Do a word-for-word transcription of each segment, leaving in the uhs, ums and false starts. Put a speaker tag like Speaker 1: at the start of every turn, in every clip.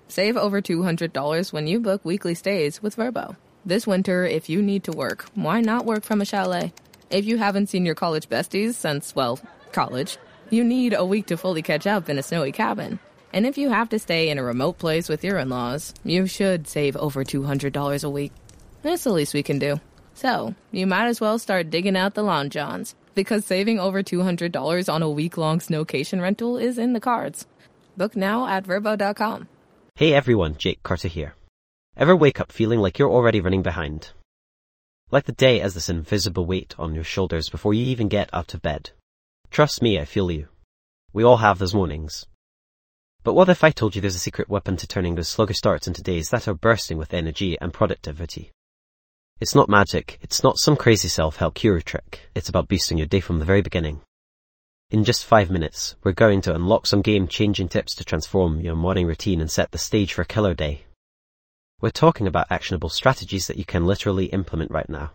Speaker 1: Save over two hundred dollars when you book weekly stays with Vrbo. This winter, if you need to work, why not work from a chalet? If you haven't seen your college besties since, well, college, you need a week to fully catch up in a snowy cabin. And if you have to stay in a remote place with your in-laws, you should save over two hundred dollars a week. That's the least we can do. So, you might as well start digging out the lawn johns, because saving over two hundred dollars on a week-long snowcation rental is in the cards. Book now at Vrbo dot com.
Speaker 2: Hey everyone, Jake Carter here. Ever wake up feeling like you're already running behind? Like the day has this invisible weight on your shoulders before you even get out of bed. Trust me, I feel you. We all have those mornings. But what if I told you there's a secret weapon to turning those sluggish starts into days that are bursting with energy and productivity? It's not magic, it's not some crazy self-help cure trick, it's about boosting your day from the very beginning. In just five minutes, we're going to unlock some game-changing tips to transform your morning routine and set the stage for a killer day. We're talking about actionable strategies that you can literally implement right now.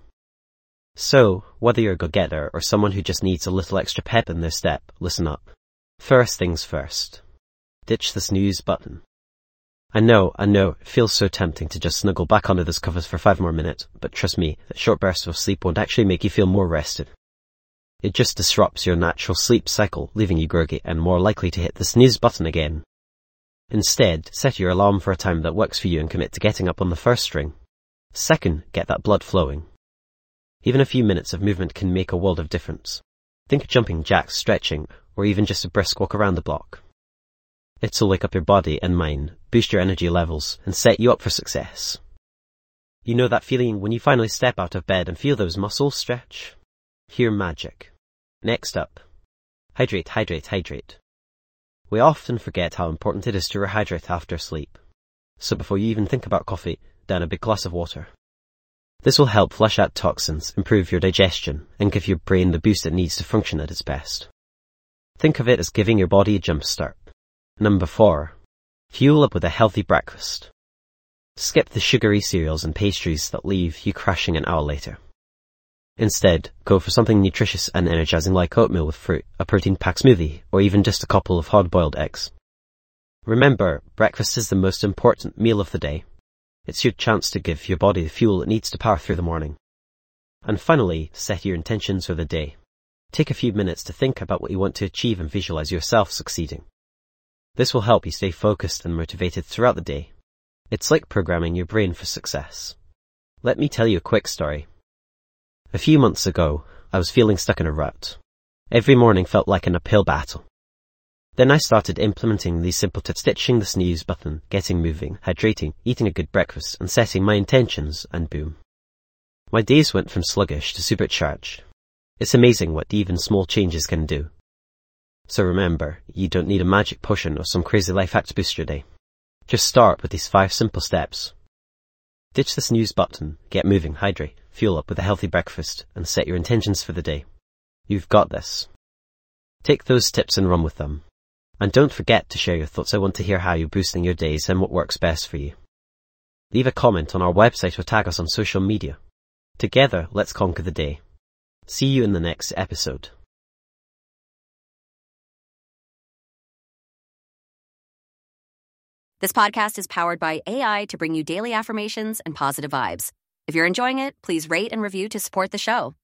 Speaker 2: So, whether you're a go-getter or someone who just needs a little extra pep in their step, listen up. First things first. Ditch the snooze button. I know, I know, it feels so tempting to just snuggle back under those covers for five more minutes, but trust me, that short burst of sleep won't actually make you feel more rested. It just disrupts your natural sleep cycle, leaving you groggy and more likely to hit the snooze button again. Instead, set your alarm for a time that works for you and commit to getting up on the first string. Second, get that blood flowing. Even a few minutes of movement can make a world of difference. Think jumping jacks, stretching, or even just a brisk walk around the block. It'll wake up your body and mind, boost your energy levels, and set you up for success. You know that feeling when you finally step out of bed and feel those muscles stretch? Hear magic. Next up, hydrate, hydrate, hydrate. We often forget how important it is to rehydrate after sleep. So before you even think about coffee, down a big glass of water. This will help flush out toxins, improve your digestion, and give your brain the boost it needs to function at its best. Think of it as giving your body a jump start. Number four, fuel up with a healthy breakfast. Skip the sugary cereals and pastries that leave you crashing an hour later. Instead, go for something nutritious and energizing like oatmeal with fruit, a protein-packed smoothie, or even just a couple of hard-boiled eggs. Remember, breakfast is the most important meal of the day. It's your chance to give your body the fuel it needs to power through the morning. And finally, set your intentions for the day. Take a few minutes to think about what you want to achieve and visualize yourself succeeding. This will help you stay focused and motivated throughout the day. It's like programming your brain for success. Let me tell you a quick story. A few months ago, I was feeling stuck in a rut. Every morning felt like an uphill battle. Then I started implementing these simple tips, ditching the snooze button, getting moving, hydrating, eating a good breakfast, and setting my intentions, and boom. My days went from sluggish to supercharged. It's amazing what even small changes can do. So remember, you don't need a magic potion or some crazy life hack to boost your day. Just start with these five simple steps. Ditch the snooze button, get moving, hydrate, fuel up with a healthy breakfast, and set your intentions for the day. You've got this. Take those tips and run with them. And don't forget to share your thoughts. I want to hear how you're boosting your days and what works best for you. Leave a comment on our website or tag us on social media. Together, let's conquer the day. See you in the next episode.
Speaker 3: This podcast is powered by A I to bring you daily affirmations and positive vibes. If you're enjoying it, please rate and review to support the show.